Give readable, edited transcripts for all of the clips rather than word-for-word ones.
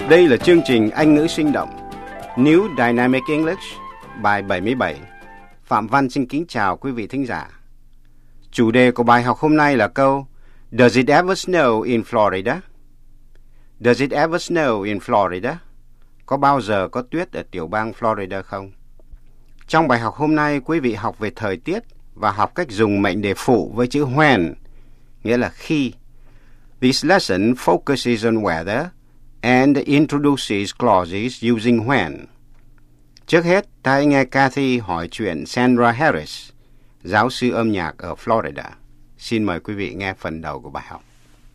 Đây là chương trình Anh ngữ sinh động New Dynamic English bài 77. Phạm Văn xin kính chào quý vị thính giả. Chủ đề của bài học hôm nay là câu Does it ever snow in Florida? Does it ever snow in Florida? Có bao giờ có tuyết ở tiểu bang Florida không? Trong bài học hôm nay, quý vị học về thời tiết và học cách dùng mệnh đề phụ với chữ when, nghĩa là khi. This lesson focuses on weather and introduces clauses using when. Trước hết, ta hãy nghe Kathy hỏi chuyện Sandra Harris, giáo sư âm nhạc ở Florida. Xin mời quý vị nghe phần đầu của bài học.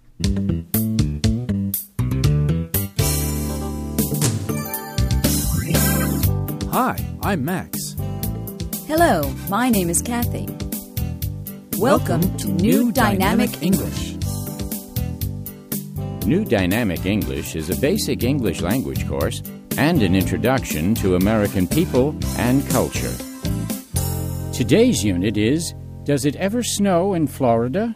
Hi, I'm Max. Hello, my name is Kathy. Welcome to New Dynamic English. New Dynamic English is a basic English language course and an introduction to American people and culture. Today's unit is, Does it ever snow in Florida?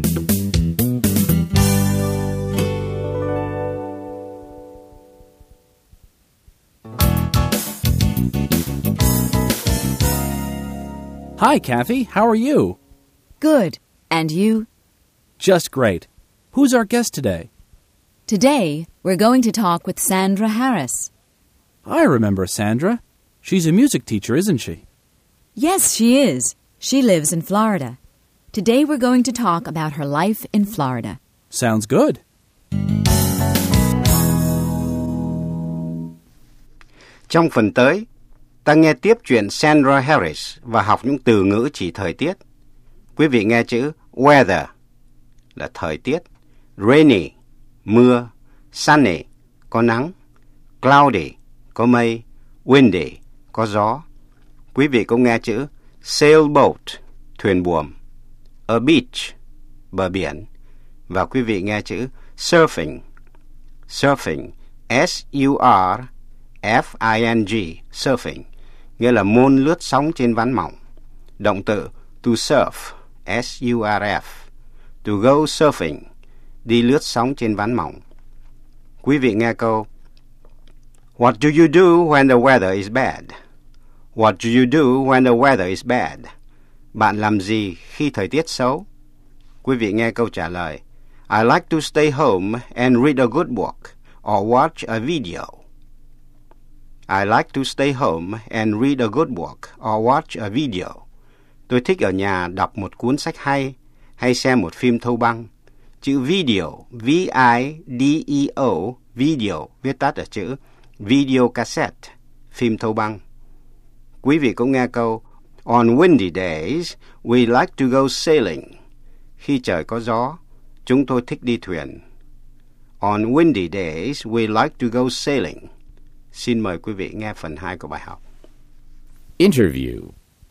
Hi, Kathy. How are you? Good. And you? Just great. Who's our guest today? Today, we're going to talk with Sandra Harris. I remember Sandra. She's a music teacher, isn't she? Yes, she is. She lives in Florida. Today, we're going to talk about her life in Florida. Sounds good. Trong phần tới, ta nghe tiếp chuyện Sandra Harris và học những từ ngữ chỉ thời tiết. Quý vị nghe chữ weather là thời tiết, rainy, mưa, sunny, có nắng, cloudy, có mây, windy, có gió. Quý vị cũng nghe chữ sailboat, thuyền buồm, a beach, bờ biển. Và quý vị nghe chữ surfing, surfing, S-U-R-F-I-N-G, surfing, nghĩa là môn lướt sóng trên ván mỏng. Động từ to surf, S-U-R-F, to go surfing, đi lướt sóng trên ván mỏng. Quý vị nghe câu What do you do when the weather is bad? What do you do when the weather is bad? Bạn làm gì khi thời tiết xấu? Quý vị nghe câu trả lời I like to stay home and read a good book or watch a video. I like to stay home and read a good book or watch a video. Tôi thích ở nhà đọc một cuốn sách hay xem một phim thâu băng. Chữ video, V-I-D-E-O, video, viết tắt ở chữ video cassette, phim thâu băng. Quý vị cũng nghe câu On windy days, we like to go sailing. Khi trời có gió, chúng tôi thích đi thuyền. On windy days, we like to go sailing. Xin mời quý vị nghe phần 2 của bài học. Interview.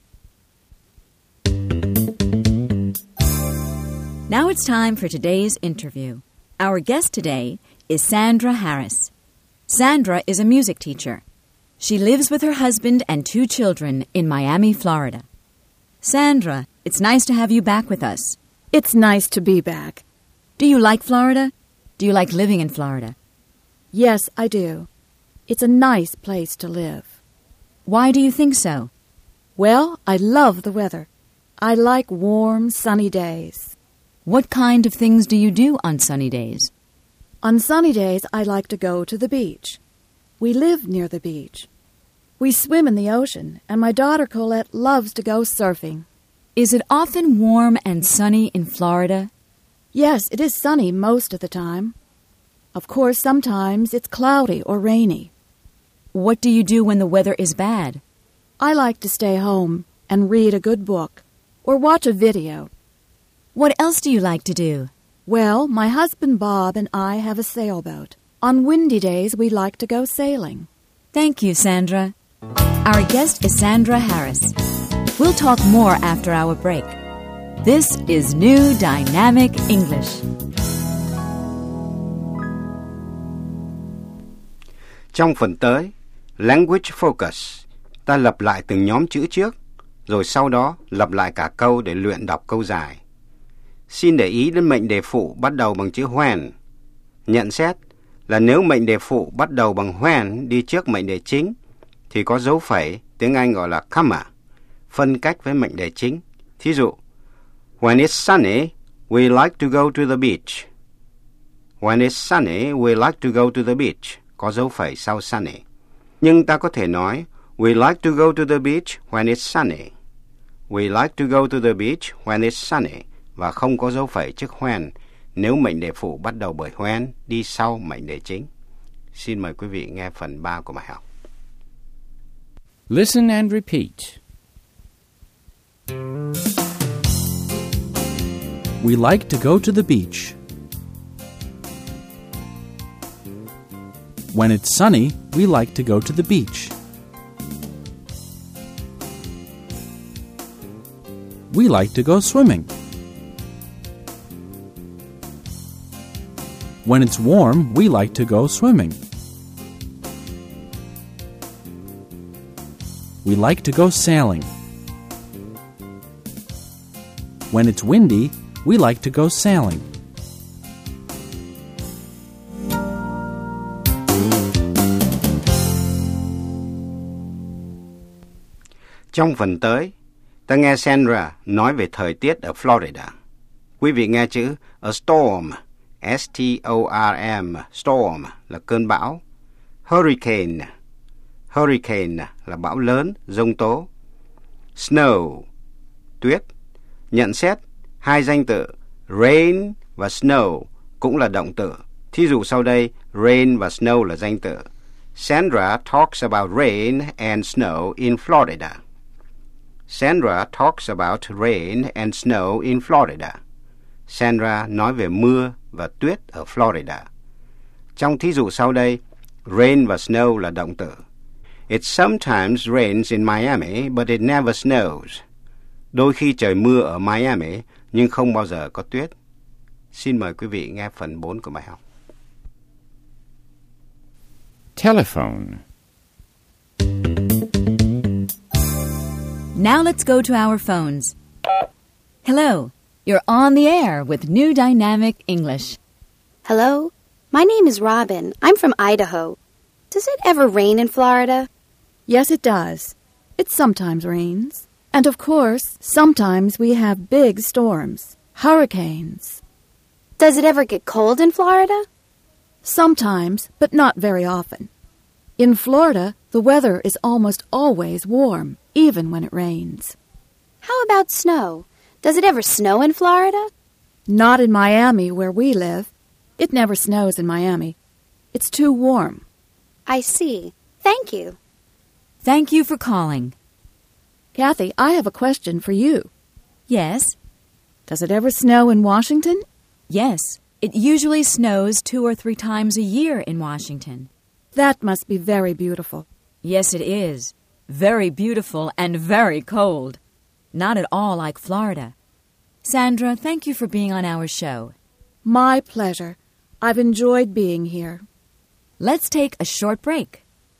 Now it's time for today's interview. Our guest today is Sandra Harris. Sandra is a music teacher. She lives with her husband and 2 children in Miami, Florida. Sandra, it's nice to have you back with us. It's nice to be back. Do you like Florida? Do you like living in Florida? Yes, I do. It's a nice place to live. Why do you think so? Well, I love the weather. I like warm, sunny days. What kind of things do you do on sunny days? On sunny days, I like to go to the beach. We live near the beach. We swim in the ocean, and my daughter Colette loves to go surfing. Is it often warm and sunny in Florida? Yes, it is sunny most of the time. Of course, sometimes it's cloudy or rainy. What do you do when the weather is bad? I like to stay home and read a good book or watch a video. What else do you like to do? Well, my husband Bob and I have a sailboat. On windy days, we like to go sailing. Thank you, Sandra. Our guest is Sandra Harris. We'll talk more after our break. This is New Dynamic English. Trong phần tới, Language Focus, ta lặp lại từng nhóm chữ trước, rồi sau đó lặp lại cả câu để luyện đọc câu dài. Xin để ý đến mệnh đề phụ bắt đầu bằng chữ when. Nhận xét, là nếu mệnh đề phụ bắt đầu bằng when đi trước mệnh đề chính thì có dấu phẩy, tiếng Anh gọi là comma, phân cách với mệnh đề chính. Thí dụ, when it's sunny, we like to go to the beach. When it's sunny, we like to go to the beach. Có dấu phẩy sau sunny. Nhưng ta có thể nói, we like to go to the beach when it's sunny. We like to go to the beach when it's sunny. Và không có dấu phẩy trước when nếu mệnh đề phụ bắt đầu bởi when đi sau mệnh đề chính. Xin mời quý vị nghe phần 3 của bài học. Listen and repeat. We like to go to the beach. When it's sunny, we like to go to the beach. We like to go swimming. When it's warm, we like to go swimming. We like to go sailing. When it's windy, we like to go sailing. Trong phần tới, ta nghe Sandra nói về thời tiết ở Florida. Quý vị nghe chữ a storm, S-T-O-R-M, storm là cơn bão. Hurricane, hurricane là bão lớn, giông tố. Snow, tuyết. Nhận xét, hai danh từ rain và snow cũng là động từ. Thí dụ sau đây, rain và snow là danh từ. Sandra talks about rain and snow in Florida. Sandra talks about rain and snow in Florida. Sandra nói về mưa và tuyết ở Florida. Trong thí dụ sau đây, rain và snow là động từ. It sometimes rains in Miami, but it never snows. Đôi khi trời mưa ở Miami, nhưng không bao giờ có tuyết. Xin mời quý vị nghe phần 4 của bài học. Telephone. Now let's go to our phones. Hello, you're on the air with New Dynamic English. Hello, my name is Robin. I'm from Idaho. Does it ever rain in Florida? Yes, it does. It sometimes rains. And of course, sometimes we have big storms, hurricanes. Does it ever get cold in Florida? Sometimes, but not very often. In Florida, the weather is almost always warm, even when it rains. How about snow? Does it ever snow in Florida? Not in Miami, where we live. It never snows in Miami. It's too warm. I see. Thank you. Thank you for calling. Kathy, I have a question for you. Yes? Does it ever snow in Washington? Yes. It usually snows 2 or 3 times a year in Washington. That must be very beautiful. Yes, it is. Very beautiful and very cold. Not at all like Florida. Sandra, thank you for being on our show. My pleasure. I've enjoyed being here. Let's take a short break.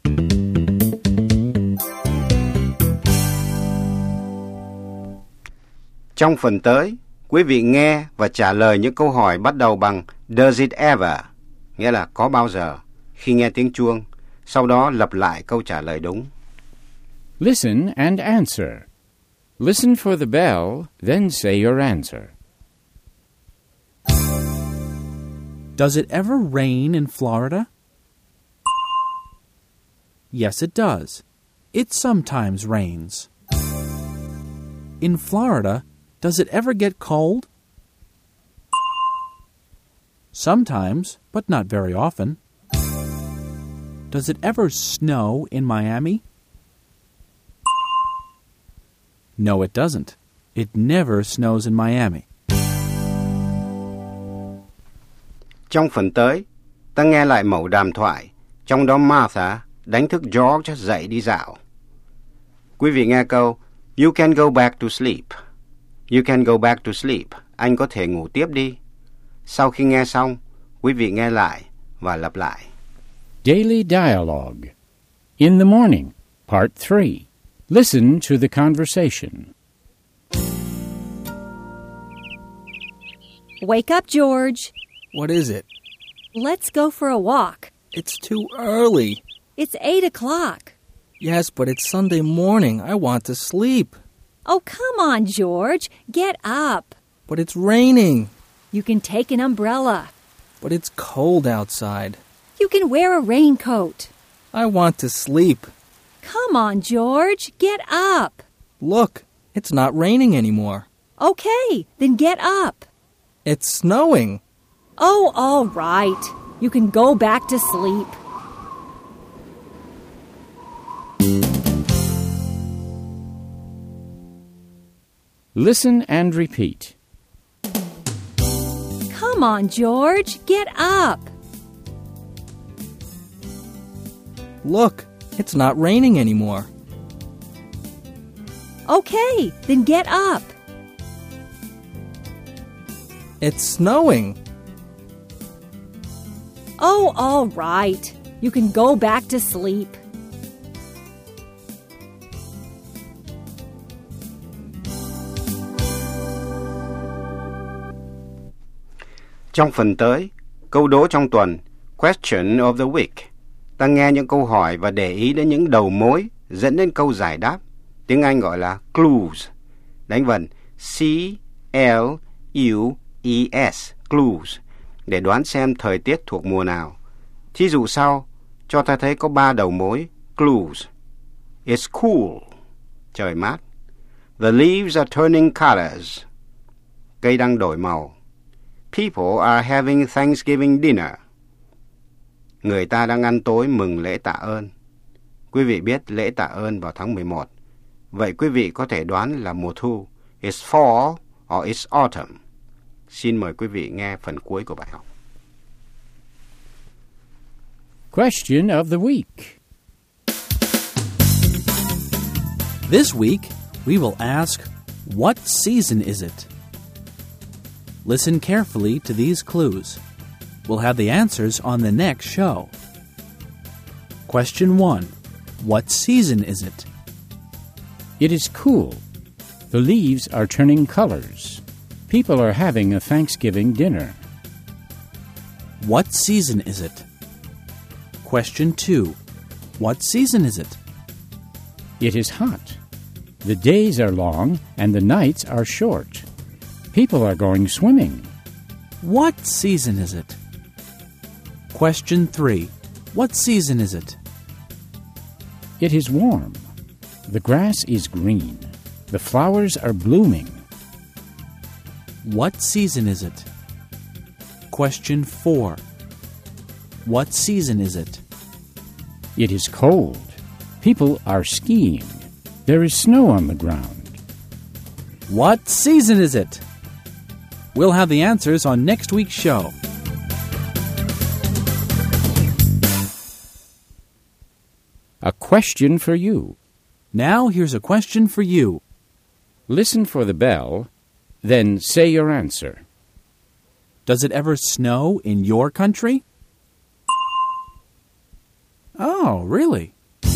Trong phần tới, quý vị nghe và trả lời những câu hỏi bắt đầu bằng Does it ever, nghĩa là có bao giờ, khi nghe tiếng chuông. Sau đó lặp lại câu trả lời đúng. Listen and answer. Listen for the bell, then say your answer. Does it ever rain in Florida? Yes, it does. It sometimes rains. In Florida, does it ever get cold? Sometimes, but not very often. Does it ever snow in Miami? No, it doesn't. It never snows in Miami. Trong phần tới, ta nghe lại mẩu đàm thoại, trong đó Martha đánh thức George dậy đi dạo. Quý vị nghe câu You can go back to sleep. You can go back to sleep. Anh có thể ngủ tiếp đi. Sau khi nghe xong, quý vị nghe lại và lặp lại. Daily Dialogue. In the morning, Part 3. Listen to the conversation. Wake up, George. What is it? Let's go for a walk. It's too early. It's 8 o'clock. Yes, but it's Sunday morning. I want to sleep. Oh, come on, George. Get up. But it's raining. You can take an umbrella. But it's cold outside. You can wear a raincoat. I want to sleep. Come on, George. Get up. Look, it's not raining anymore. Okay, then get up. It's snowing. Oh, all right. You can go back to sleep. Listen and repeat. Come on, George. Get up. Look, it's not raining anymore. Okay, then get up. It's snowing. Oh, all right. You can go back to sleep. Trong phần tới, câu đố trong tuần, Question of the Week. Ta nghe những câu hỏi và để ý đến những đầu mối dẫn đến câu giải đáp. Tiếng Anh gọi là clues. Đánh vần C-L-U-E-S, clues, để đoán xem thời tiết thuộc mùa nào. Thí dụ sau, cho ta thấy có 3 đầu mối, clues. It's cool, trời mát. The leaves are turning colors, cây đang đổi màu. People are having Thanksgiving dinner, người ta đang ăn tối mừng lễ tạ ơn. Quý vị biết lễ tạ ơn vào tháng 11. Vậy quý vị có thể đoán là mùa thu. It's fall or it's autumn. Xin mời quý vị nghe phần cuối của bài học. Question of the week. This week, we will ask, what season is it? Listen carefully to these clues. We'll have the answers on the next show. Question 1. What season is it? It is cool. The leaves are turning colors. People are having a Thanksgiving dinner. What season is it? Question 2. What season is it? It is hot. The days are long and the nights are short. People are going swimming. What season is it? Question 3. What season is it? It is warm. The grass is green. The flowers are blooming. What season is it? Question 4. What season is it? It is cold. People are skiing. There is snow on the ground. What season is it? We'll have the answers on next week's show. A question for you. Now here's a question for you. Listen for the bell, then say your answer. Does it ever snow in your country? Oh, really?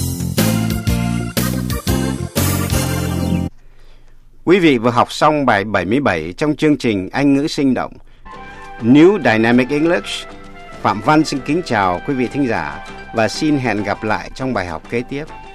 Quý vị vừa học xong bài 77 trong chương trình Anh ngữ sinh động New Dynamic English. Phạm Văn xin kính chào quý vị thính giả và xin hẹn gặp lại trong bài học kế tiếp.